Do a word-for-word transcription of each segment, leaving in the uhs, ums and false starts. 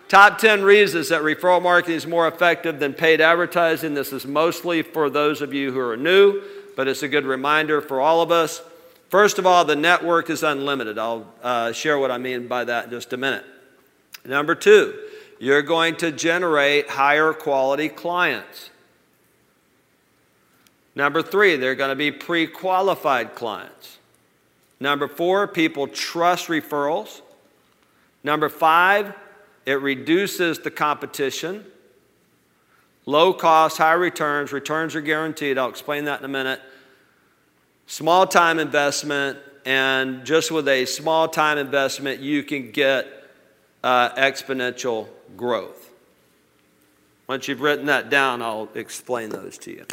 Top ten reasons that referral marketing is more effective than paid advertising. This is mostly for those of you who are new, but it's a good reminder for all of us. First of all, the network is unlimited. I'll uh, share what I mean by that in just a minute. Number two, you're going to generate higher quality clients. Number three, they're going to be pre-qualified clients. Number four, people trust referrals. Number five, it reduces the competition. Low cost, high returns. Returns are guaranteed. I'll explain that in a minute. Small time investment, and just with a small time investment, you can get uh, exponential growth. Once you've written that down, I'll explain those to you.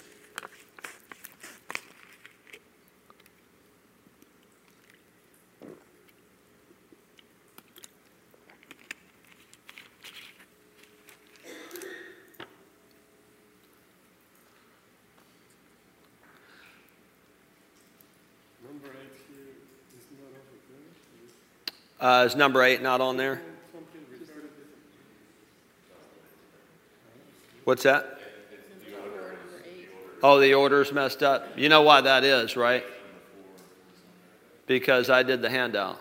Uh, is number eight not on there? What's that? Oh, the order's messed up. You know why that is, right? Because I did the handout.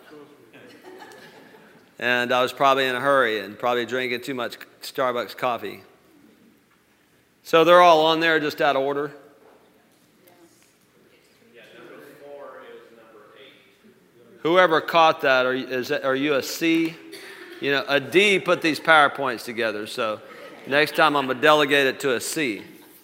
And I was probably in a hurry and probably drinking too much Starbucks coffee. So they're all on there just out of order? Whoever caught that, are, is that, are you a C? You know, a D put these PowerPoints together, so next time I'm going to delegate it to a C.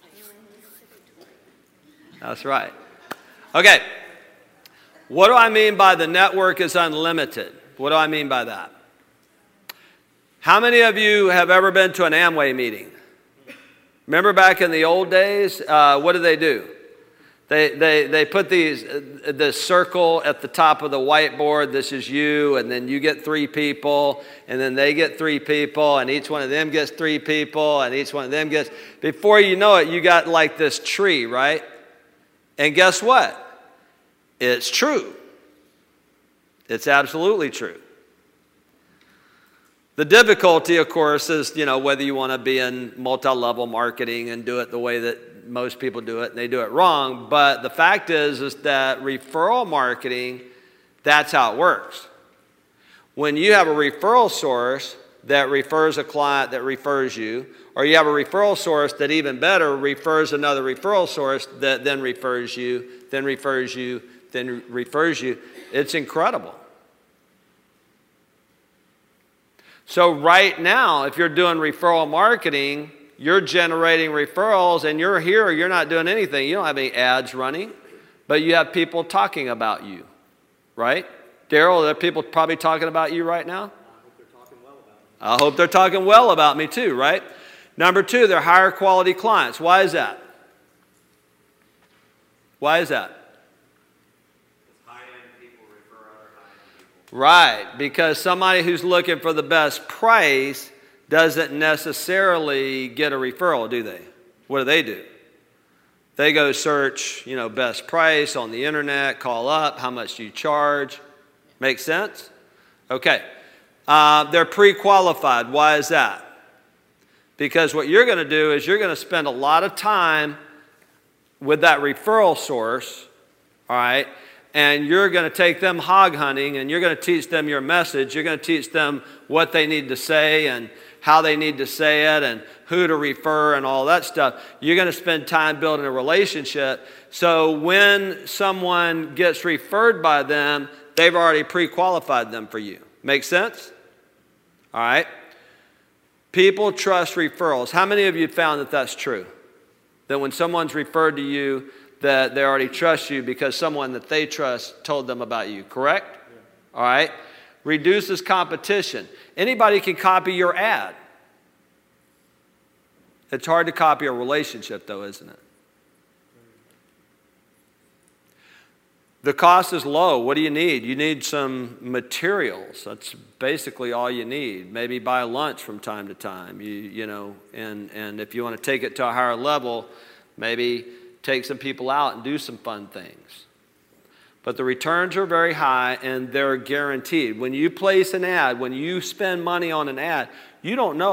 That's right. Okay. What do I mean by the network is unlimited? What do I mean by that? How many of you have ever been to an Amway meeting? Remember back in the old days, uh, what did they do? They, they, they put these, uh, this circle at the top of the whiteboard. This is you, and then you get three people, and then they get three people, and each one of them gets three people, and each one of them gets... Before you know it, you got like this tree, right? And guess what? It's true. It's absolutely true. The difficulty, of course, is, you know, whether you want to be in multi-level marketing and do it the way that most people do it, and they do it wrong. But the fact is, is that referral marketing, that's how it works. When you have a referral source that refers a client that refers you, or you have a referral source that even better refers another referral source that then refers you, then refers you, then refers you, it's incredible. So right now, if you're doing referral marketing, you're generating referrals, and you're here, you're not doing anything. You don't have any ads running, but you have people talking about you, right? Daryl, there are people probably talking about you right now? I hope they're talking well about me. I hope they're talking well about me too, right? Number two, they're higher quality clients. Why is that? Why is that? Right, because somebody who's looking for the best price doesn't necessarily get a referral, do they? What do they do? They go search, you know, best price on the internet, call up, how much do you charge? Make sense? Okay. Uh, they're pre-qualified. Why is that? Because what you're going to do is you're going to spend a lot of time with that referral source, all right? And you're going to take them hog hunting, and you're going to teach them your message. You're going to teach them what they need to say and how they need to say it and who to refer and all that stuff. You're going to spend time building a relationship. So when someone gets referred by them, they've already pre-qualified them for you. Make sense? All right. People trust referrals. How many of you found that that's true? That when someone's referred to you, that they already trust you because someone that they trust told them about you, correct? Yeah. All right. Reduces competition. Anybody can copy your ad. It's hard to copy a relationship, though, isn't it? The cost is low. What do you need? You need some materials. That's basically all you need. Maybe buy lunch from time to time. You, you know, and, and if you want to take it to a higher level, maybe take some people out and do some fun things. But the returns are very high, and they're guaranteed. When you place an ad, when you spend money on an ad, You don't know.